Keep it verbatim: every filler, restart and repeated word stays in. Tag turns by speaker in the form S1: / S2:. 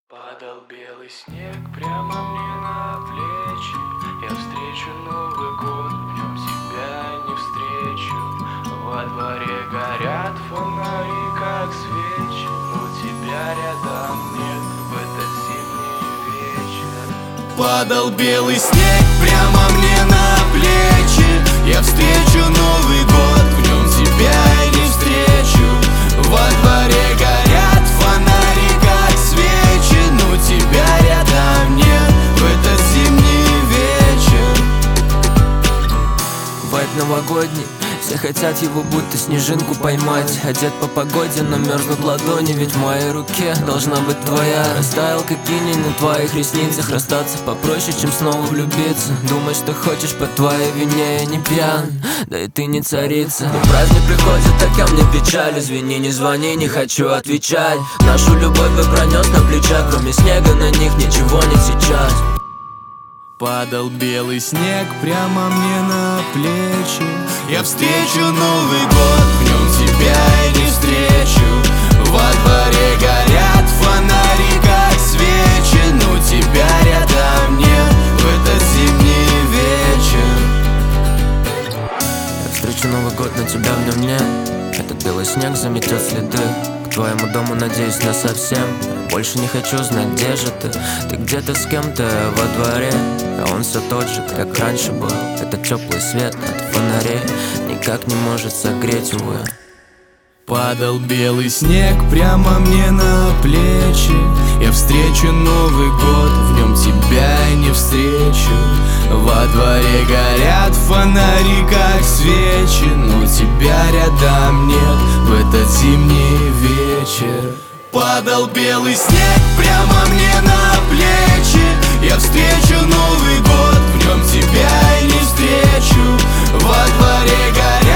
S1: Падал белый снег прямо мне на плечи. Я встречу Новый год, в нем тебя не встречу. Во дворе горят фонари, как свечи, но тебя рядом нет в этот зимний вечер.
S2: Падал белый снег прямо мне на плечи. Я встречу Новый год, в нем тебя не встречу. Во дворе горят фонари, как свечи, но тебя рядом нет в этот зимний вечер.
S3: Вайб новогодний, все хотят его будто снежинку поймать. Одет по погоде, но мерзнут ладони, ведь в моей руке должна быть твоя. Растаял как иней на твоих ресницах. Расстаться попроще, чем снова влюбиться. Думать, что хочешь, по твоей вине я не пьян, да и ты не царица. Но праздник приходит, так ко мне печаль. Извини, не звони, не хочу отвечать. Нашу любовь бы пронес на плечах, кроме снега на них ничего нет сейчас.
S2: Падал белый снег прямо мне на плечи. Я встречу Новый год, в нем тебя и не встречу. Во дворе горят фонари, как свечи, но тебя рядом нет в этот зимний вечер.
S3: Я встречу Новый год, но тебя в нем нет. Этот белый снег заметет следы. К твоему дому, надеюсь, насовсем. Больше не хочу знать, где же ты. Ты где-то с кем-то во дворе, а он все тот же, как раньше был. Этот теплый свет от фонарей никак не может согреть, увы.
S2: Падал белый снег прямо мне на плечи. Я встречу Новый год, в нем тебя и не встречу. Во дворе горят фонари, как свечи, но тебя рядом нет в этот зимний вечер. Падал белый снег прямо мне на плечи. Я встречу Новый год, в нем тебя и не встречу. Во дворе горят